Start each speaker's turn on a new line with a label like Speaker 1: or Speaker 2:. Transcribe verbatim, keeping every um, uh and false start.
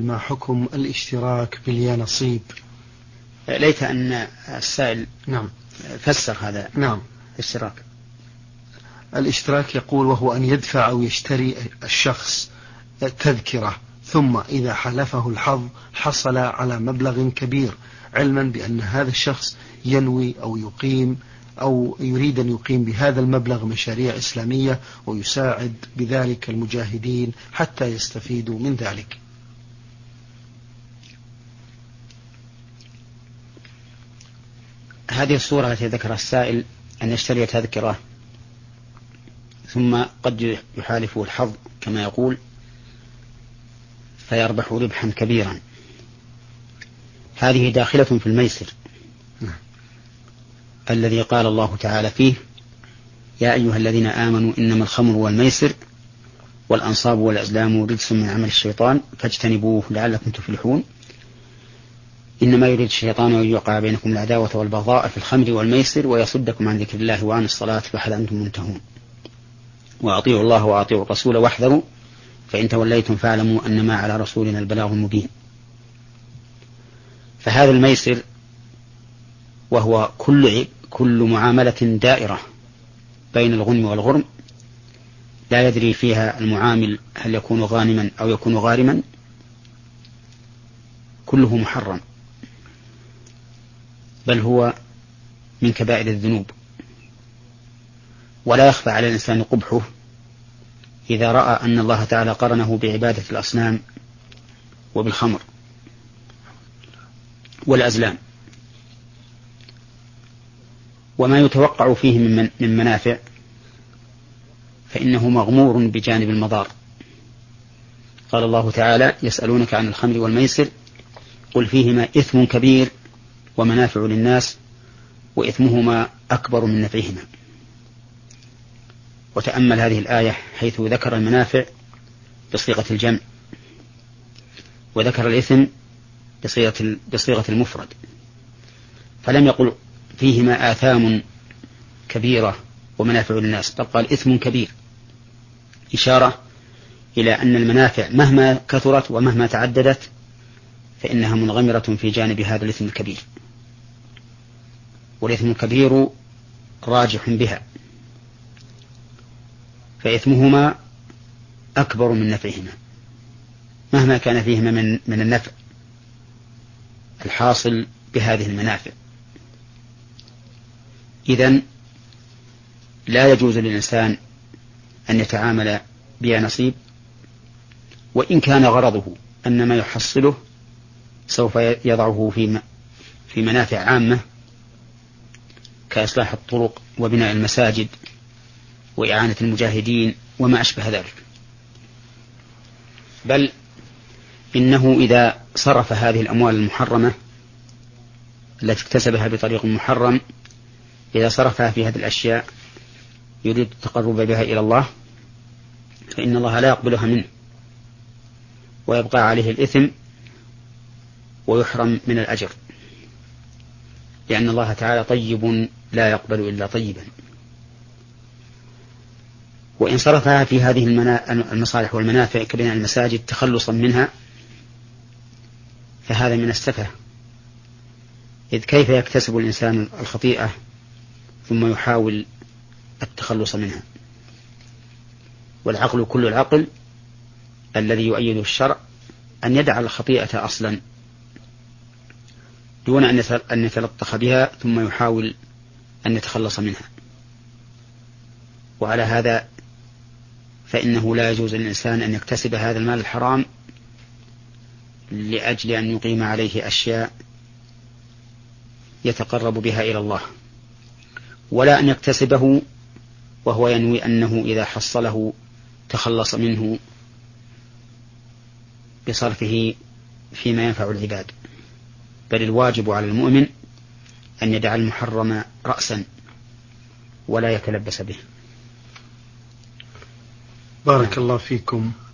Speaker 1: ما حكم الاشتراك باليانصيب؟
Speaker 2: ليت أن السائل
Speaker 1: نعم
Speaker 2: فسر هذا.
Speaker 1: نعم.
Speaker 2: الاشتراك
Speaker 1: الاشتراك يقول وهو أن يدفع أو يشتري الشخص تذكرة ثم إذا حلفه الحظ حصل على مبلغ كبير، علما بأن هذا الشخص ينوي أو يقيم أو يريد أن يقيم بهذا المبلغ مشاريع إسلامية ويساعد بذلك المجاهدين حتى يستفيدوا من ذلك.
Speaker 2: هذه الصورة التي ذكرها السائل أن يشتري تذكرة ثم قد يحالفه الحظ كما يقول فيربح ربحا كبيرا، هذه داخلة في الميسر الذي قال الله تعالى فيه: يا أيها الذين آمنوا إنما الخمر والميسر والأنصاب والأزلام رجس من عمل الشيطان فاجتنبوه لعلكم تفلحون. إنما يريد الشيطان أن يوقع بينكم العداوة والبغضاء في الخمر والميسر ويصدكم عن ذكر الله وعن الصلاة فهل أنتم منتهون. وأطيعوا الله وأطيعوا الرسول واحذروا فإن توليتم فاعلموا أنما على رسولنا البلاغ المبين. فهذا الميسر وهو كل كل معاملة دائرة بين الغنم والغرم لا يدري فيها المعامل هل يكون غانما أو يكون غارما، كله محرم، بل هو من كبائر الذنوب. ولا يخفى على الإنسان قبحه إذا رأى أن الله تعالى قرنه بعبادة الأصنام وبالخمر والأزلام. وما يتوقع فيه من من منافع فإنه مغمور بجانب المضار. قال الله تعالى: يسألونك عن الخمر والميسر قل فيهما إثم كبير ومنافع للناس وإثمهما أكبر من نفعهما. وتأمل هذه الآية حيث ذكر المنافع بصيغة الجمع وذكر الإثم بصيغة بصيغة المفرد، فلم يقل فيهما آثام كبيرة ومنافع للناس، بل قال إثم كبير، إشارة إلى أن المنافع مهما كثرت ومهما تعددت فإنها منغمرة في جانب هذا الإثم الكبير، والإثم الكبير راجح بها، فإثمهما أكبر من نفعهما مهما كان فيهما من, من النفع الحاصل بهذه المنافع. إذن لا يجوز للإنسان أن يتعامل بها نصيب، وإن كان غرضه أن ما يحصله سوف يضعه في في منافع عامة كإصلاح الطرق وبناء المساجد وإعانة المجاهدين وما أشبه ذلك. بل إنه إذا صرف هذه الأموال المحرمة التي اكتسبها بطريق محرم، إذا صرفها في هذه الأشياء يريد التقرب بها إلى الله فإن الله لا يقبلها منه ويبقى عليه الإثم ويحرم من الأجر، لأن الله تعالى طيب لا يقبل إلا طيبا. وإن صرفها في هذه المصالح والمنافع كبناء المساجد تخلصا منها فهذا من السفه، إذ كيف يكتسب الإنسان الخطيئة ثم يحاول التخلص منها؟ والعقل كل العقل الذي يؤيد الشرع أن يدع الخطيئة أصلا دون أن يتلطخ بها ثم يحاول أن يتخلص منها. وعلى هذا فإنه لا يجوز للإنسان أن يكتسب هذا المال الحرام لأجل أن يقيم عليه أشياء يتقرب بها إلى الله، ولا أن يكتسبه وهو ينوي أنه إذا حصله تخلص منه بصرفه فيما ينفع العباد. بل الواجب على المؤمن أن يدع المحرم رأسا ولا يتلبس به.
Speaker 1: بارك الله فيكم.